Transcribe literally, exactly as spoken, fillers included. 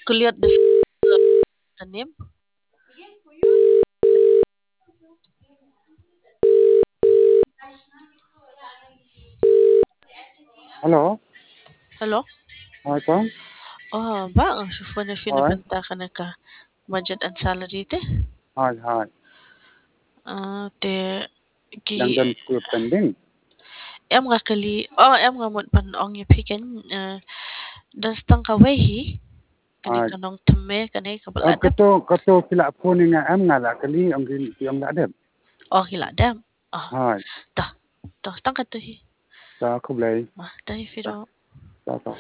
kulihat the the name. Halo, Hello? Assalamualaikum. Oh, ba ang شوف أنا فينا Hai, بنتا ka budget and salary te. hai, hai. Ah, te ki Langgan school pending. em nga kali oh em nga mod pan ong you picken uh, dan stang ka wehi kani Hai. kanong teme kani Am kabaladap. kato kato sila phone nga am nga la kali ang gin tiam la dem. Oh, hiladam. Oh, Hai. ta ta tang ka to hi. Ta khublai. Ah, ta hi Ta firo ta ta.